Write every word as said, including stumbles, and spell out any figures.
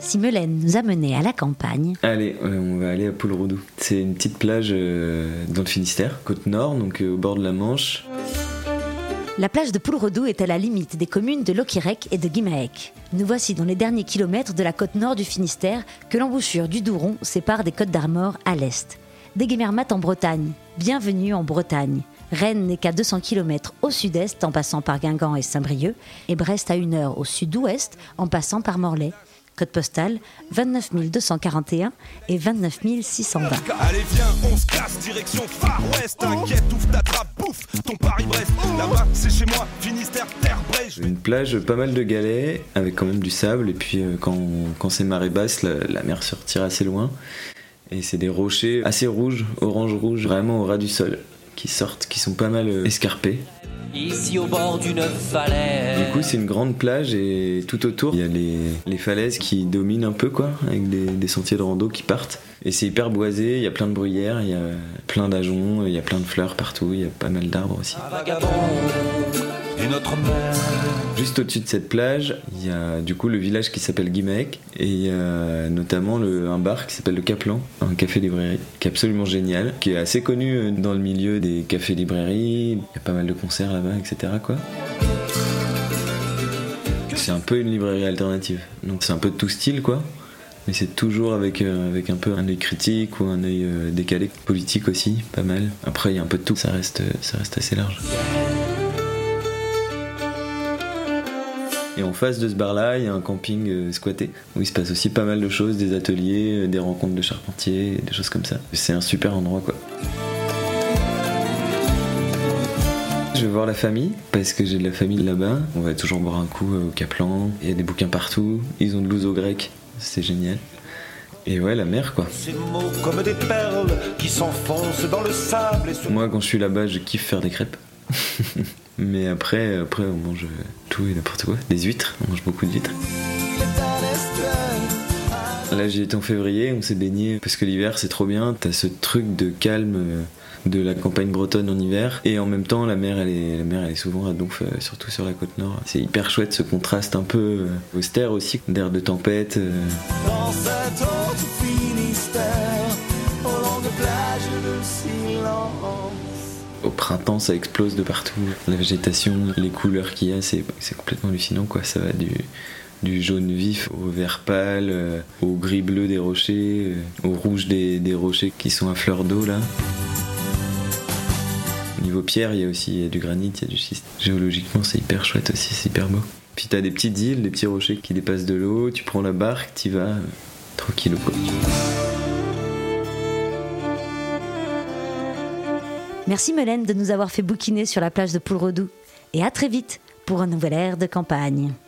si Melaine nous amenait à la campagne. Allez, euh, on va aller à Poulredou. C'est une petite plage euh, dans le Finistère, côte nord, donc euh, au bord de la Manche. La plage de Poulredou est à la limite des communes de Loquirec et de Guimaec. Nous voici dans les derniers kilomètres de la côte nord du Finistère que l'embouchure du Douron sépare des Côtes d'Armor à l'est. Des Guimermat en Bretagne. Bienvenue en Bretagne. Rennes n'est qu'à deux cents kilomètres au sud-est en passant par Guingamp et Saint-Brieuc et Brest à une heure au sud-ouest en passant par Morlaix. Code postal vingt-neuf mille deux cent quarante et un et vingt-neuf mille six cent vingt. Allez viens, on se casse, direction Far West. T'inquiète, ouvre ta trappe, bouffe ton Paris-Brest. Là-bas, c'est chez moi, Finistère, terre brèche. Une plage, pas mal de galets, avec quand même du sable. Et puis euh, quand, quand c'est marée basse, la, la mer se retire assez loin. Et c'est des rochers assez rouges, orange-rouge, vraiment au ras du sol, qui sortent, qui sont pas mal euh, escarpés. Ici au bord d'une falaise. Du coup c'est une grande plage et tout autour il y a les, les falaises qui dominent un peu quoi, avec des, des sentiers de rando qui partent. Et c'est hyper boisé, il y a plein de bruyères, il y a plein d'ajoncs, il y a plein de fleurs partout, il y a pas mal d'arbres aussi. Et notre mère. Juste au-dessus de cette plage, il y a du coup le village qui s'appelle Guimaec et il y a notamment le, un bar qui s'appelle le Caplan, un café-librairie qui est absolument génial, qui est assez connu dans le milieu des cafés-librairies, il y a pas mal de concerts là-bas, et cetera quoi. C'est un peu une librairie alternative, donc c'est un peu de tout style quoi, mais c'est toujours avec, euh, avec un peu un œil critique ou un œil euh, décalé, politique aussi, pas mal. Après il y a un peu de tout, ça reste, ça reste assez large. Et en face de ce bar-là, il y a un camping euh, squatté, où il se passe aussi pas mal de choses, des ateliers, euh, des rencontres de charpentiers, des choses comme ça. C'est un super endroit quoi. Je vais voir la famille, parce que j'ai de la famille là-bas. On va toujours boire un coup euh, au Caplan, il y a des bouquins partout, ils ont de l'ouzo grec, c'est génial. Et ouais, la mer quoi. Ces mots comme des perles qui s'enfoncent dans le sable et sur... Moi quand je suis là-bas, je kiffe faire des crêpes. Mais après, après on mange tout et n'importe quoi. Des huîtres, on mange beaucoup d'huîtres. Là j'y étais en février, on s'est baigné parce que l'hiver c'est trop bien. T'as ce truc de calme de la campagne bretonne en hiver et en même temps la mer elle est, la mer, elle est souvent à donf, surtout sur la côte nord. C'est hyper chouette ce contraste un peu austère aussi, d'air de tempête. Dans cette haute Finistère, aux longues plages de silence. Au printemps, ça explose de partout. La végétation, les couleurs qu'il y a, c'est, c'est complètement hallucinant, quoi. Ça va du, du jaune vif au vert pâle, euh, au gris bleu des rochers, euh, au rouge des, des rochers qui sont à fleur d'eau, là. Au niveau pierre, il y a aussi il y a du granit, il y a du schiste. Géologiquement, c'est hyper chouette aussi, c'est hyper beau. Puis t'as des petites îles, des petits rochers qui dépassent de l'eau, tu prends la barque, t'y vas, euh, tranquille, quoi. Merci Melaine de nous avoir fait bouquiner sur la plage de Poulredou. Et à très vite pour un nouvel air de campagne.